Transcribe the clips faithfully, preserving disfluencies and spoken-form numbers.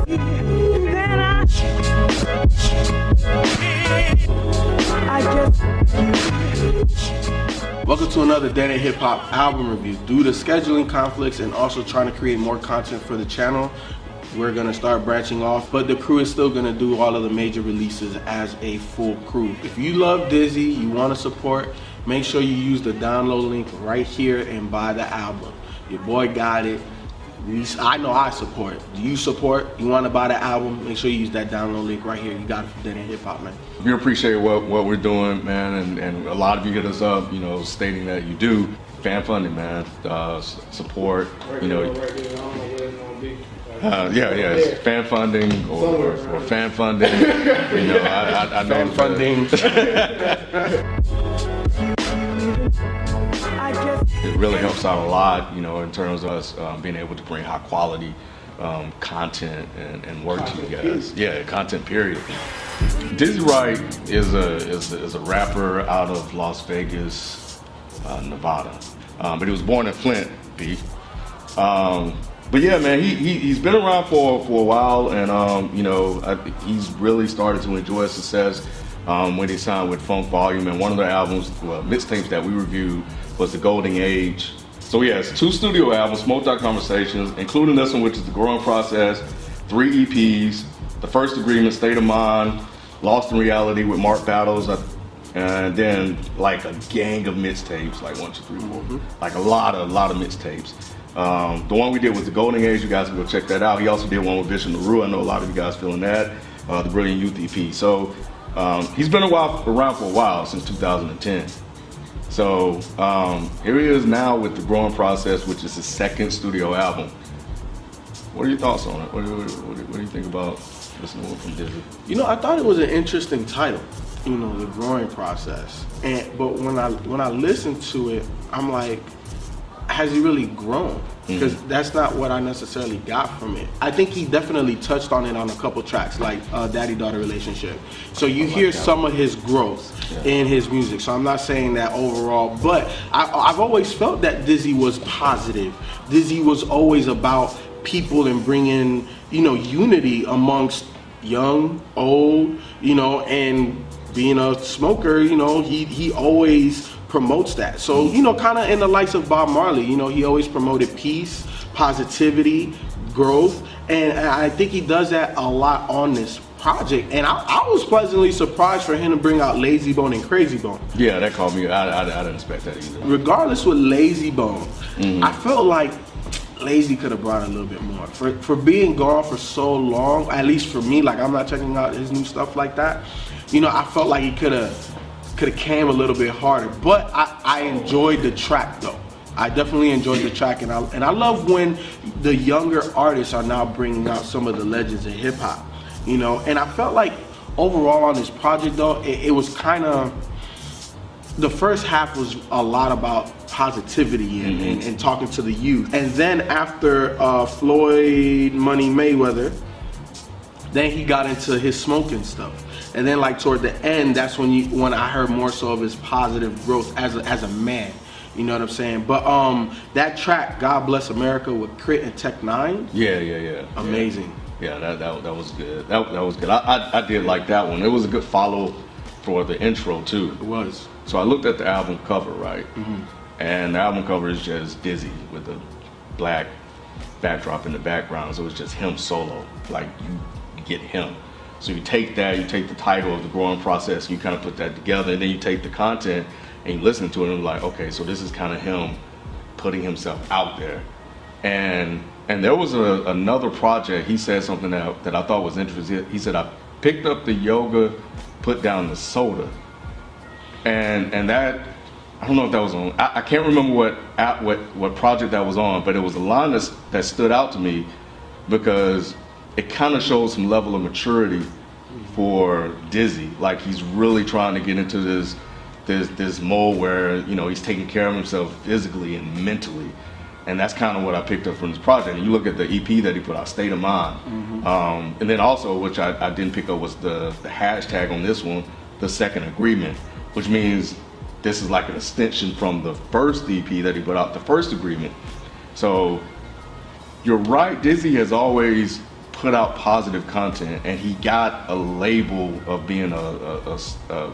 Then I, I just. Welcome to another Dead End Hip Hop album review. Due to scheduling conflicts and also trying to create more content for the channel, we're gonna start branching off, but the crew is still gonna do all of the major releases as a full crew. If you love Dizzy, you wanna support, make sure you use the download link right here and buy the album. Your boy got it. We, I know I support. Do you support? You wanna buy the album? Make sure you use that download link right here. You got it from Dead End Hip Hop, man. We appreciate what, what we're doing, man, and, and a lot of you hit us up, you know, stating that you do. Fan funding, man, uh, support, you know. Uh, yeah, yeah, it's fan funding or, or, or fan funding. You know, I, I, I know fan funding. It really helps out a lot, you know, in terms of us um, being able to bring high quality um, content and, and work to you guys. Yeah, content period. Dizzy Wright is a is a, is a rapper out of Las Vegas, uh, Nevada, um, but he was born in Flint, B. Um, But yeah, man, he, he, he's been around for, for a while, and, um, you know, I, he's really started to enjoy his success um, when he signed with Funk Volume, and one of their albums, well, mixtapes that we reviewed was The Golden Age. So he has two studio albums, Smoked Out Conversations, including this one, which is The Growing Process, three E Ps, The First Agreement, State of Mind, Lost in Reality with Mark Battles, and then like a gang of mixtapes, like one, two, three, four, mm-hmm. like a lot of, lot of mixtapes. Um, the one we did was The Golden Age. You guys can go check that out. He also did one with Bishop Nehru. I know a lot of you guys feeling that. Uh, the Brilliant Youth E P. So um, he's been a while, around for a while, since two thousand ten. So um, here he is now with The Growing Process, which is his second studio album. What are your thoughts on it? What do, what do, what do you think about listening from Dizzy? You know, I thought it was an interesting title. You know, The Growing Process. And but when I when I listened to it, I'm like, has he really grown? Because mm-hmm. that's not what I necessarily got from it. I think he definitely touched on it on a couple tracks, like uh, daddy-daughter relationship. So you like hear that. Some of his growth yeah. in his music. So I'm not saying that overall, but I, I've always felt that Dizzy was positive. Dizzy was always about people and bringing, you know, unity amongst young, old, you know, and being a smoker, you know, he, he always promotes that. So, you know, kind of in the likes of Bob Marley, you know, he always promoted peace, positivity, growth, and I think he does that a lot on this project. And I, I was pleasantly surprised for him to bring out Lazy Bone and Crazy Bone. Yeah, that caught me. I, I, I didn't expect that either. Regardless with Lazy Bone, mm-hmm. I felt like Lazy could have brought a little bit more. For, for being gone for so long, at least for me, like I'm not checking out his new stuff like that, you know, I felt like he could have could have came a little bit harder, but I, I enjoyed the track though. I definitely enjoyed the track, and I and I love when the younger artists are now bringing out some of the legends of hip hop, you know. And I felt like overall on this project though, it, it was kind of, the first half was a lot about positivity and, mm-hmm. and, and talking to the youth, and then after uh, Floyd Money Mayweather, then he got into his smoking stuff. And then like toward the end, that's when you when I heard more so of his positive growth as a, as a man. You know what I'm saying? But um, that track, God Bless America with Crit and Tech Nine. Yeah, yeah, yeah. Amazing. Yeah, yeah that, that that was good. That that was good. I, I I did like that one. It was a good follow for the intro too. It was. So I looked at the album cover, right? Mm-hmm. And the album cover is just Dizzy with a black backdrop in the background. So it's just him solo. Like you get him. So you take that, you take the title of The Growing Process, and you kind of put that together, and then you take the content and you listen to it, and you're like, okay, so this is kind of him putting himself out there. And and there was a, another project, he said something that, that I thought was interesting. He said, I picked up the yoga, put down the soda. And and that, I don't know if that was on, I, I can't remember what, what what project that was on, but it was a line that's, that stood out to me because it kind of shows some level of maturity for Dizzy. Like he's really trying to get into this, this, this mode where, you know, he's taking care of himself physically and mentally. And that's kind of what I picked up from this project. And you look at the E P that he put out, State of Mind. Mm-hmm. um, and then also, which I, I didn't pick up, was the, the hashtag on this one, The Second Agreement, which means this is like an extension from the first E P that he put out, The First Agreement. So you're right, Dizzy has always put out positive content, and he got a label of being a, a, a, a,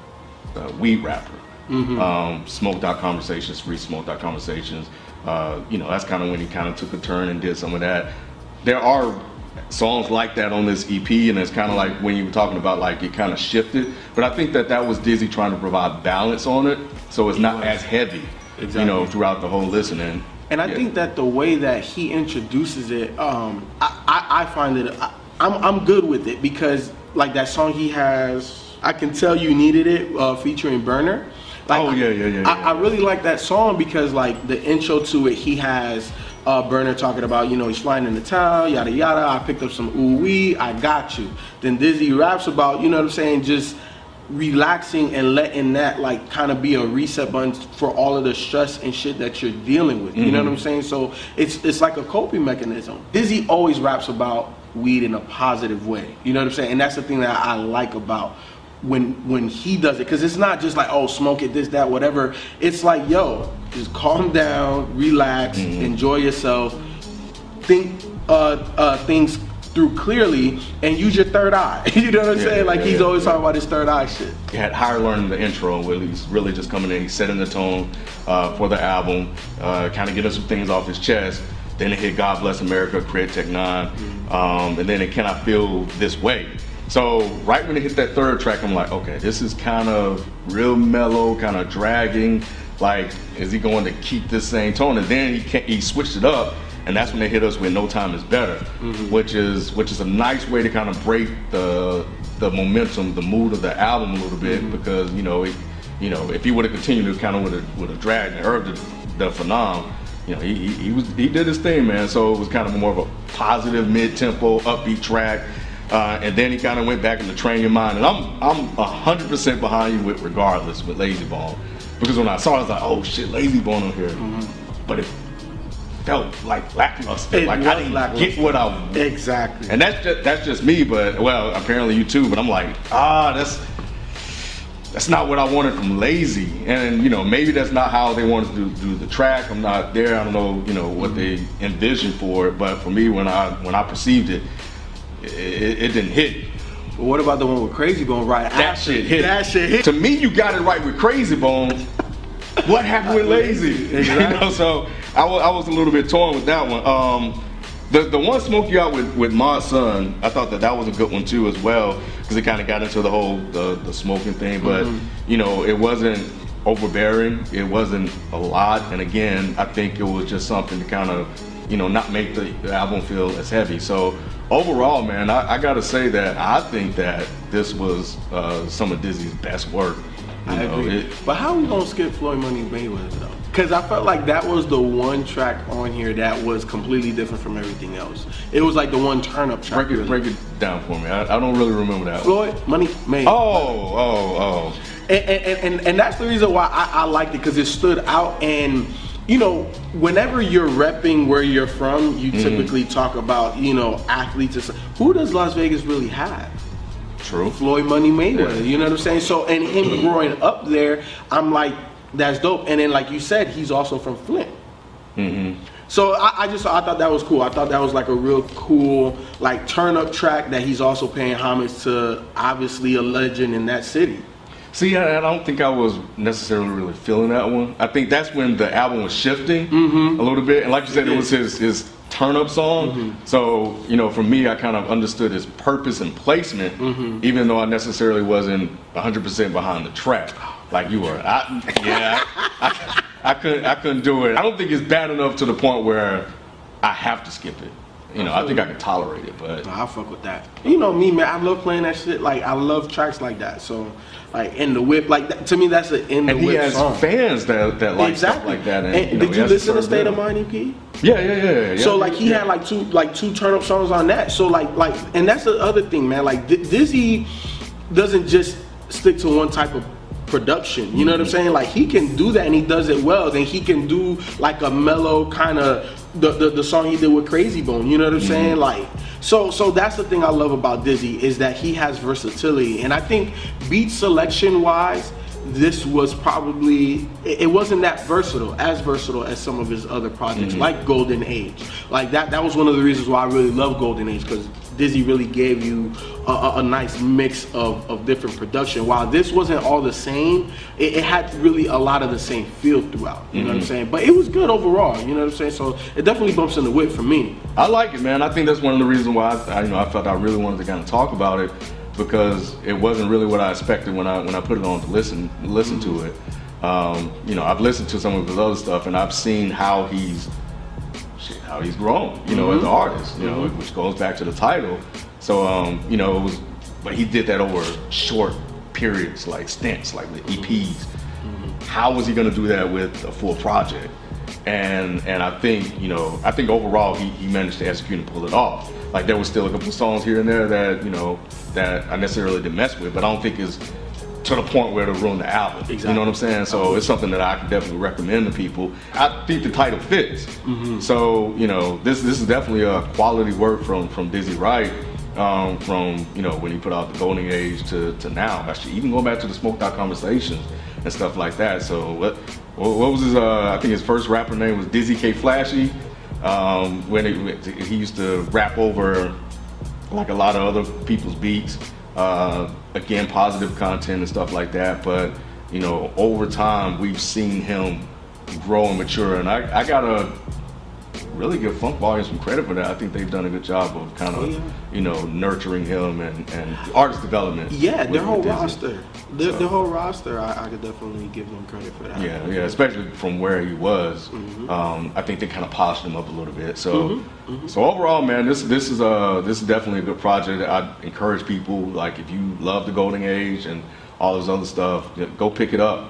a weed rapper. Mm-hmm. um, Smoked Out Conversations, Free Smoked Out Conversations. Uh, you know, that's kind of when he kind of took a turn and did some of that. There are songs like that on this E P, and it's kind of like when you were talking about like it kind of shifted. But I think that that was Dizzy trying to provide balance on it, so it's not as heavy, exactly. you know, throughout the whole listening. And I yeah. think that the way that he introduces it, um, I, I, I find it, I, I'm, I'm good with it, because like that song he has, I Can Tell You Needed It, uh, featuring Burner. Like, oh yeah, yeah, yeah. yeah. I, I really like that song because like the intro to it, he has uh, Burner talking about, you know, he's flying into town, yada yada. I picked up some ooh wee, I got you. Then Dizzy raps about, you know what I'm saying, just relaxing and letting that like kind of be a reset button for all of the stress and shit that you're dealing with. Mm-hmm. You know what I'm saying? So it's it's like a coping mechanism. Dizzy always raps about weed in a positive way. You know what I'm saying? And that's the thing that I like about when when he does it, because it's not just like, oh, smoke it, this, that, whatever. It's like, yo, just calm down, relax, mm-hmm. enjoy yourself, think uh, uh, things through clearly, and use your third eye. You know what I'm yeah, saying? Like yeah, he's yeah, always yeah. talking about his third eye shit. He had Higher Learning the intro, where he's really just coming in, he's setting the tone uh, for the album, uh, kind of getting some things off his chest. Then it hit God Bless America, Create Tech Nine, mm-hmm. um, and then it Can I Feel This Way. So right when it hit that third track, I'm like, okay, this is kind of real mellow, kind of dragging. Like, is he going to keep this same tone? And then he can't, he switched it up, and that's when they hit us with No Time Is Better, mm-hmm. which is which is a nice way to kind of break the the momentum, the mood of the album a little bit, mm-hmm. because you know, it, you know, if he would have continued to kind of would have would have dragged and heard the, the Phenom, you know, he, he he was he did his thing, man. So it was kind of more of a positive mid-tempo, upbeat track. Uh, and then he kind of went back into Train Your Mind, and I'm I'm one hundred percent behind you with Regardless with Layzie Bone, because when I saw it, I was like, oh shit, Layzie Bone on here, mm-hmm. but it felt like lackluster, it like I didn't lackluster. get what I wanted. Exactly. And that's just, that's just me, but well, apparently you too. But I'm like, ah, that's that's not what I wanted from Layzie, and you know, maybe that's not how they wanted to do, do the track. I'm not there. I don't know, you know, what mm-hmm. they envisioned for it, but for me, when I when I perceived it. It, it didn't hit. But what about the one with Crazy Bone right that after? Shit hit. That shit hit. To me, you got it right with Crazy Bone. What happened with Layzie? Exactly. You know, so I was, I was a little bit torn with that one. Um, the the one Smoke You Out with with Mod Sun, I thought that that was a good one too as well, because it kind of got into the whole the, the smoking thing. But mm-hmm. you know, it wasn't overbearing. It wasn't a lot. And again, I think it was just something to kind of, you know, not make the, the album feel as heavy. So overall, man, I, I gotta say that I think that this was uh, some of Dizzy's best work. I know, agree. It, but how are we gonna skip Floyd Money Mayweather though? Because I felt like that was the one track on here that was completely different from everything else. It was like the one turn up track. Break it, break it down for me. I, I don't really remember that. Floyd Money Mayweather. Oh, oh, oh. And and, and, and that's the reason why I, I liked it, because it stood out. And you know, whenever you're repping where you're from, you mm-hmm. typically talk about, you know, athletes. Who does Las Vegas really have? True. Floyd Money Mayweather. Yeah. You know what I'm saying? So, and him growing up there, I'm like, that's dope. And then, like you said, he's also from Flint. Mm-hmm. So I, I just I thought that was cool. I thought that was like a real cool like turn up track that he's also paying homage to, obviously a legend in that city. See, I, I don't think I was necessarily really feeling that one. I think that's when the album was shifting mm-hmm. a little bit. And like you said, it was his, his turn-up song. Mm-hmm. So, you know, for me, I kind of understood his purpose and placement, mm-hmm. even though I necessarily wasn't one hundred percent behind the track like you were. I, yeah, I, I, I, couldn't, I couldn't do it. I don't think it's bad enough to the point where I have to skip it. You know, I think I can tolerate it, but... No, I fuck with that. You know me, man, I love playing that shit. Like, I love tracks like that. So, like, In the Whip, like, that, to me, that's an In the and Whip song. And he has fans that, that like exactly. stuff like that. And, and you know, did you listen to State of Mind E P? Yeah, yeah, yeah. yeah so, like, he yeah. had, like, two like two turn-up songs on that. So, like, like, and that's the other thing, man. Like, Dizzy doesn't just stick to one type of production. You know what I'm saying? Like, he can do that, and he does it well. Then he can do, like, a mellow kind of... The, the the song he did with Crazy Bone, you know what I'm mm-hmm. saying? Like, so so that's the thing I love about Dizzy, is that he has versatility, and I think beat selection wise, this was probably, it wasn't that versatile, as versatile as some of his other projects, mm-hmm. like Golden Age. Like that, that was one of the reasons why I really love Golden Age, because Dizzy really gave you a, a, a nice mix of, of different production. While this wasn't all the same, it, it had really a lot of the same feel throughout, you mm-hmm. know what I'm saying? But it was good overall, you know what I'm saying? So it definitely bumps in the whip for me. I like it, man. I think that's one of the reasons why I, you know, I felt I really wanted to kind of talk about it, because it wasn't really what I expected when I when I put it on to listen listen to it. Um, you know, I've listened to some of his other stuff, and I've seen how he's shit, how he's grown, you know, mm-hmm. as an artist, you know, mm-hmm. which goes back to the title. So, um, you know, it was, but he did that over short periods, like stints, like the E Ps. Mm-hmm. How was he going to do that with a full project? And and I think, you know, I think overall he, he managed to execute and pull it off. Like there was still a couple of songs here and there that, you know, that I necessarily didn't mess with, but I don't think it's to the point where it'll ruin the album. Exactly. You know what I'm saying? So it's something that I can definitely recommend to people. I think the title fits. Mm-hmm. So, you know, this this is definitely a quality work from from Dizzy Wright, um, from, you know, when he put out the Golden Age to, to now. Actually, even going back to the Smoked Out Conversations and stuff like that. So what what was his, uh, I think his first rapper name was Dizzy K Flashy. Um, when he, he used to rap over like a lot of other people's beats, uh, again, positive content and stuff like that. But, you know, over time, we've seen him grow and mature. And I, I got a really give Funk Volume some credit for that. I think they've done a good job of kind of, oh, yeah. you know, nurturing him and, and artist development. Yeah, their whole roster. Their, so, their whole roster, I, I could definitely give them credit for that. Yeah, yeah, especially from where he was. Mm-hmm. um, I think they kind of polished him up a little bit. So, mm-hmm. Mm-hmm. so overall, man, this this is a this is definitely a good project. I encourage people, like, if you love the Golden Age and all this other stuff, go pick it up.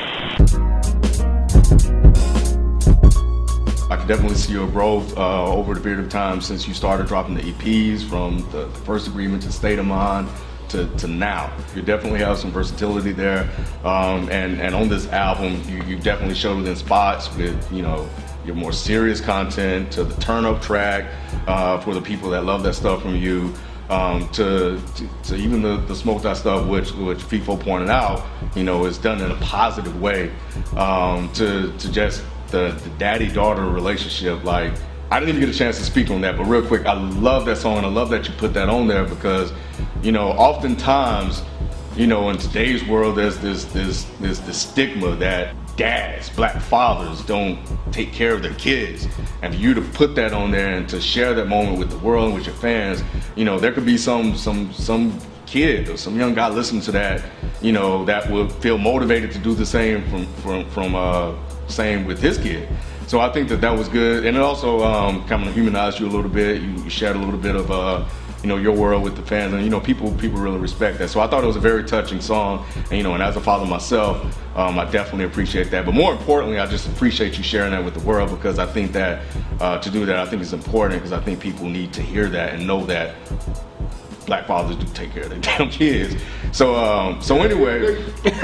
I can definitely see your growth uh, over the period of time since you started dropping the E Ps, from the, the First Agreement to State of Mind to, to now. You definitely have some versatility there, um, and, and on this album, you, you definitely showed it in spots with, you know, your more serious content, to the turn up track uh, for the people that love that stuff from you, um, to, to, to even the, the Smoked Out stuff, which, which FIFO pointed out, you know, is done in a positive way, um, to, to just the, the daddy-daughter relationship. Like, I didn't even get a chance to speak on that, but real quick, I love that song, and I love that you put that on there, because, you know, oftentimes, you know, in today's world, there's this this this, this stigma that dads, black fathers, don't take care of their kids. And for you to put that on there and to share that moment with the world and with your fans, you know, there could be some some some kid or some young guy listening to that, you know, that would feel motivated to do the same from from from uh, same with his kid. So I think that that was good, and it also um, kind of humanized you a little bit. You, you shared a little bit of uh, you know, your world with the fans, and you know, people people really respect that. So I thought it was a very touching song, and you know, and as a father myself, um, I definitely appreciate that. But more importantly, I just appreciate you sharing that with the world, because I think that uh, to do that, I think it's important, because I think people need to hear that and know that black fathers do take care of their damn kids. So um, so anyway.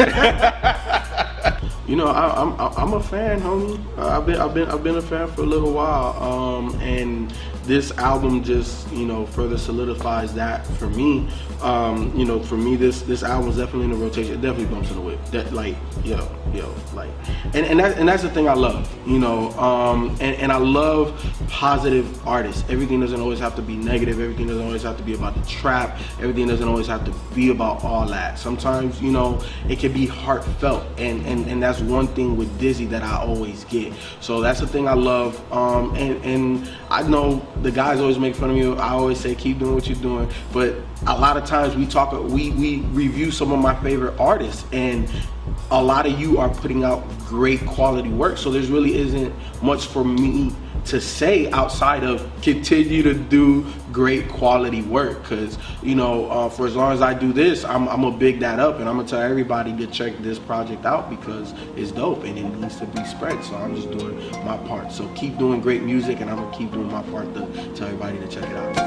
You know, I, I'm I'm a fan, homie. Uh, I've been I've been I've been a fan for a little while, um, and this album just, you know, further solidifies that for me. Um, you know, for me, this this album is definitely in the rotation. It definitely bumps in the whip. That, like, yo, yo, like, and and that and that's the thing I love. You know, um, and and I love positive artists. Everything doesn't always have to be negative. Everything doesn't always have to be about the trap. Everything doesn't always have to be about all that. Sometimes, you know, it can be heartfelt, and and and that's one thing with Dizzy that I always get. So that's the thing I love. Um, and and I know the guys always make fun of me. I always say, keep doing what you're doing, but a lot of times we talk, we we review some of my favorite artists, and a lot of you are putting out great quality work. So there's really isn't much for me to say outside of continue to do great quality work, because, you know, uh, for as long as I do this, I'm, I'm gonna big that up, and I'm gonna tell everybody to check this project out because it's dope and it needs to be spread. So I'm just doing my part. So keep doing great music, and I'm gonna keep doing my part to tell everybody to check it out.